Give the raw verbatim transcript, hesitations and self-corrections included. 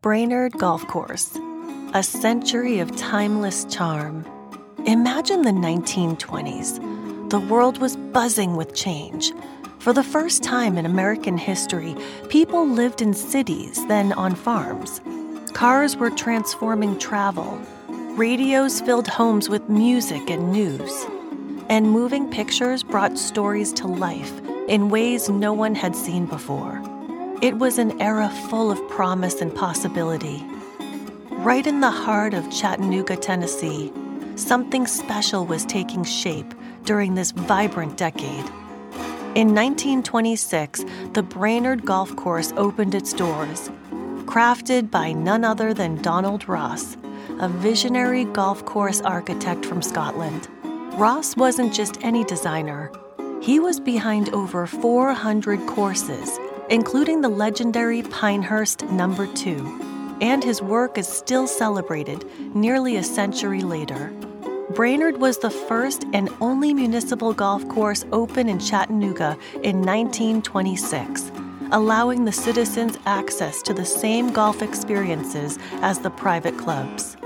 Brainerd Golf Course, a century of timeless charm. Imagine the nineteen twenties. The world was buzzing with change. For the first time in American history, people lived in cities, then on farms. Cars were transforming travel. Radios filled homes with music and news. And moving pictures brought stories to life in ways no one had seen before. It was an era full of promise and possibility. Right in the heart of Chattanooga, Tennessee, something special was taking shape during this vibrant decade. In nineteen twenty-six, the Brainerd Golf Course opened its doors, crafted by none other than Donald Ross, a visionary golf course architect from Scotland. Ross wasn't just any designer. He was behind over four hundred courses, including the legendary Pinehurst Number Two, and his work is still celebrated nearly a century later. Brainerd was the first and only municipal golf course open in Chattanooga in nineteen twenty-six, allowing the citizens access to the same golf experiences as the private clubs.